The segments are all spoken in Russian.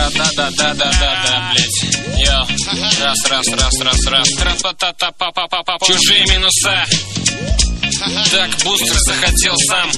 Да, блять. Йо. Раз. Чужие минуса. Так, бустер захотел сам.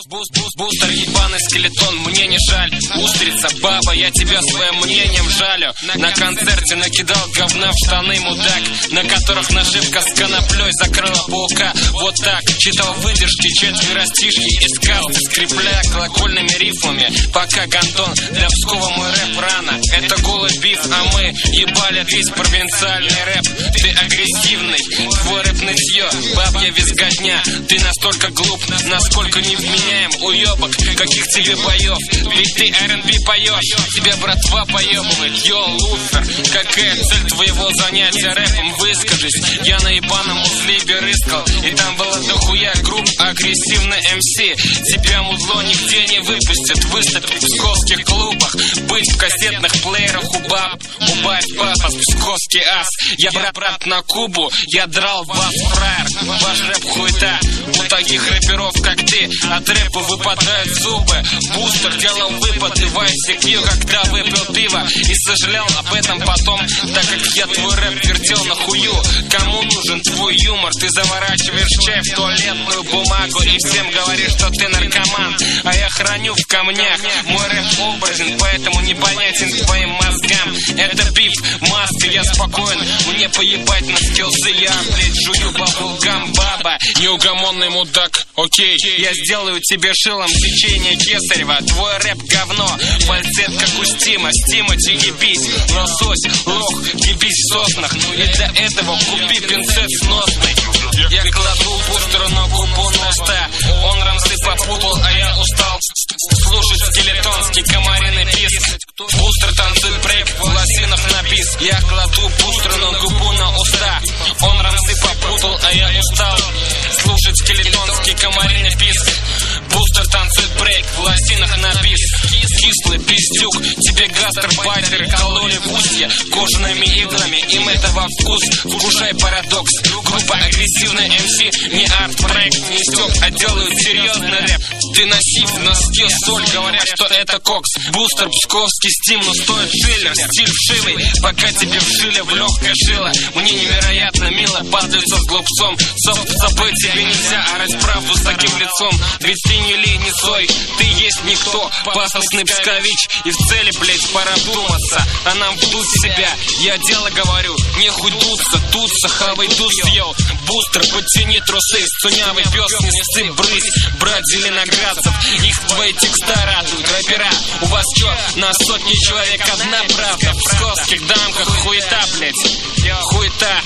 Бустер ебаный скелетон, мне не жаль. Устрица, баба, я тебя своим мнением жалю. На концерте накидал говна в штаны, мудак, на которых нашивка с коноплей закрыла паука. Вот так, читал выдержки, четверостишки из сказки, скрепляя колокольными рифмами. Пока гандон, для Пскова мой рэп рано. Это голый биф, а мы ебали весь провинциальный рэп. Ты агрессивный, твой рэп нытье, бабья визготня. Ты настолько глуп, насколько невменяем, уебок, каких тебе боев. Ведь ты R&B поешь, тебя братва поебывает. Йо, луфер, какая цель твоего занятия рэпом, выскажись. Я на ебаном узле рыскал, и там было дохуя групп агрессивный МС. Тебя музло нигде не выпустят, выступить в псковских клубах, быть в кассетных плеерах убавь папа, псковский ас. Я брат на Кубу, я драл вас, фраер, ваш рэп хуета. У таких рэперов, как ты, от рэпа выпадают зубы. Бустер делал выпады в ICQ, когда выпил пиво, и сожалел об этом потом, так как я твой рэп вертел на хую. Кому нужен твой юмор? Ты заворачиваешь чай в туалетную бумагу и всем говоришь, что ты наркоман. А я храню в камнях, мой рэп образен, поэтому непонятен твоим мозгам. Это биф, маска, я спокоен, мне поебать на скиллсы. Я, блять, жую баблгам, баба, неугомонный мудак, окей. Я сделаю тебе шилом сечение Кесарева. Твой рэп говно, фальцет как у Стима. Стимати, ебись, лосось, лох, ебись в соснах. И для этого купи пинцет сносный. Я кладу бустеру на губу носта. Он рамсы попутал, а я устал слушать скелетонский комариный писк. Бустер танцует брейк, в лосинах напис. Я кладу бустеру на губу на уста. Он рамсы попутал, а я устал слушать скелетонский комариный писк. Бустер танцует брейк, в лосинах напис. Кислый пиздюк, тебе гастарбайтеры кололи в устье кожаными иглами, им это во вкус. Вкушай парадокс. Группа агрессивная МС, не арт-проект, не стёб, а делают серьезный рэп. Ты носи в носке соль, говорят, что это кокс. Бустер, псковский стим, но стоит шиллер. Стиль вшивый, пока тебе вшили в легкое шило. Мне невероятно мило падаются с глупцом. Забыть тебе нельзя орать правду с таким лицом. Ведь ты не ли, не сой, ты есть никто. Пафосный пскович, и в цели, блять, пора вдуматься. А нам вдуть себя, я дело говорю, нехуй дуться, хавай туз, йоу. Бустер, подтяни трусы, слюнявый пес, не сцып, брысь, брат зеленоградцев. Их твои текста радуют, рэпера. У вас чё, на сотни человек одна правда. В псковских дамках хуета, блять, хуета.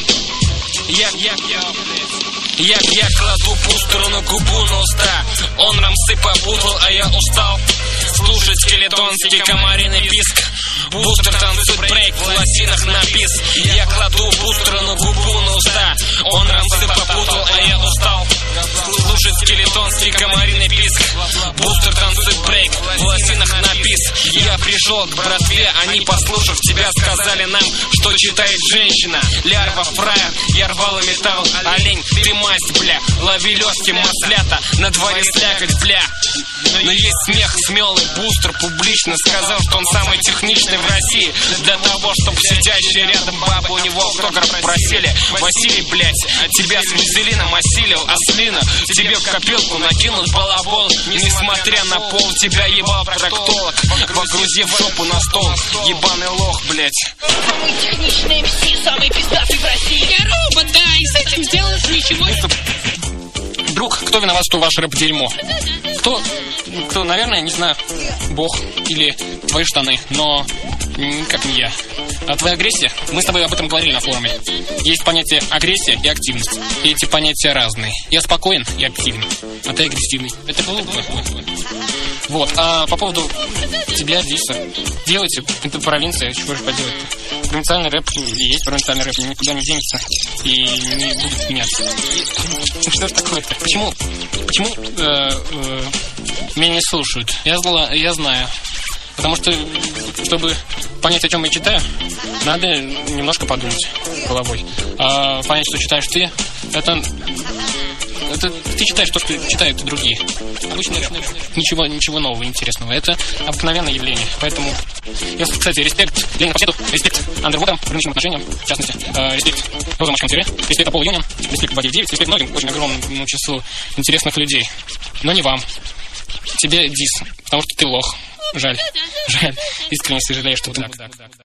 Я кладу бустеру на губу на уста. Он рамсы попутал, а я устал слушать скелетонский комариный писк. Бустер танцует брейк, в лосинах напис. Я кладу бустеру на губу на уста. Он рамсы попутал, а я устал слушать скелетонский комариный писк. Бустер танцует брейк, в лосинах напис. Я пришел к братве, они, послушав тебя, сказали нам, что читает женщина. Лярва, фраер, я рвал и металл. Олень, ты масть, бля, лови лёгкие маслята. На дворе слякоть, бля. Но есть смех, смелый бустер публично сказал, что он самый техничный в России. Для того, чтобы сидящие рядом бабы у него автограф просили. Василий, блять, тебя с вазелином осилил, ослина. Тебе в копилку накинут балабол. Несмотря на пол, тебя ебал проктолог, погрузив жопу на стол. Ебаный лох, блять. Самый техничный МС, самый пиздатый в России. Я робот, да, и с этим сделать ничего. Друг, кто виноват, что ваш рэп дерьмо? Кто, наверное, не знаю, Бог или твои штаны, но никак не я. А твоя агрессия? Мы с тобой об этом говорили на форуме. Есть понятие агрессия и активность. И эти понятия разные. Я спокоен и активен, а ты агрессивный. Это глупо. Вот, а по поводу тебя, Диса, делайте, это провинция, чего же поделать-то? Провинциальный рэп есть провинциальный рэп, никуда не денется и не будет меняться. Что ж такое-то? Почему меня не слушают? Я знаю. Потому что, чтобы понять, о чем я читаю, надо немножко подумать головой. А понять, что читаешь ты, это Это ты читаешь то, что читают и другие. Обычный рэп. Ничего нового, интересного. Это обыкновенное явление. Поэтому, кстати, респект Ленину Фасету, респект Андервудам, рыночным отношениям, в частности, респект Роза Тире, респект Аполло Юнион, респект 299, респект многим очень огромному числу интересных людей. Но не вам. Тебе дис, потому что ты лох. Жаль. Искренне сожалею, что так.